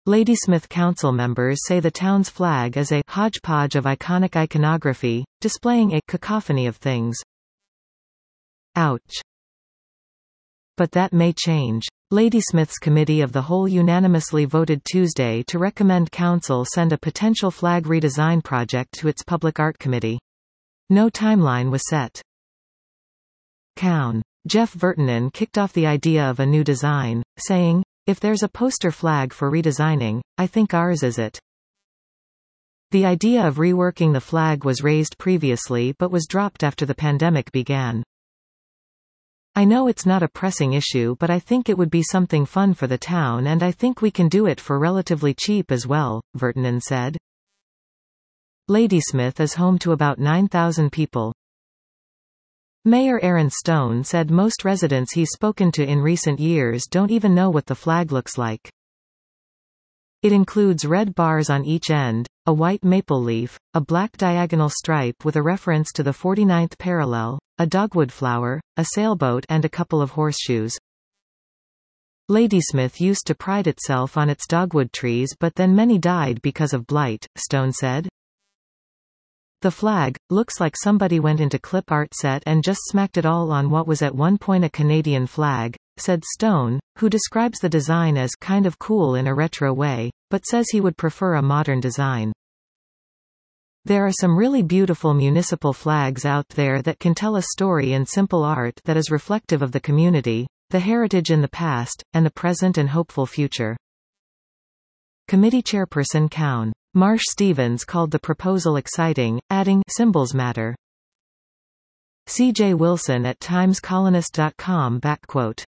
Ladysmith council members say the town's flag is a hodgepodge of iconic iconography, displaying a cacophony of things. Ouch. But that may change. Ladysmith's Committee of the Whole unanimously voted Tuesday to recommend council send a potential flag redesign project to its Public Art Committee. No timeline was set. Cown. Jeff Vertinen kicked off the idea of a new design, saying, "If there's a poster flag for redesigning, I think ours is it." The idea of reworking the flag was raised previously but was dropped after the pandemic began. "I know it's not a pressing issue, but I think it would be something fun for the town, and I think we can do it for relatively cheap as well," Vertinen said. Ladysmith is home to about 9,000 people. Mayor Aaron Stone said most residents he's spoken to in recent years don't even know what the flag looks like. It includes red bars on each end, a white maple leaf, a black diagonal stripe with a reference to the 49th parallel, a dogwood flower, a sailboat and a couple of horseshoes. Ladysmith used to pride itself on its dogwood trees, but then many died because of blight, Stone said. "The flag looks like somebody went into clip art set and just smacked it all on what was at one point a Canadian flag," said Stone, who describes the design as kind of cool in a retro way, but says he would prefer a modern design. "There are some really beautiful municipal flags out there that can tell a story in simple art that is reflective of the community, the heritage in the past, and the present and hopeful future." Committee chairperson Cown. Marsh Stevens called the proposal exciting, adding, "Symbols matter." C.J. Wilson at TimesColonist.com.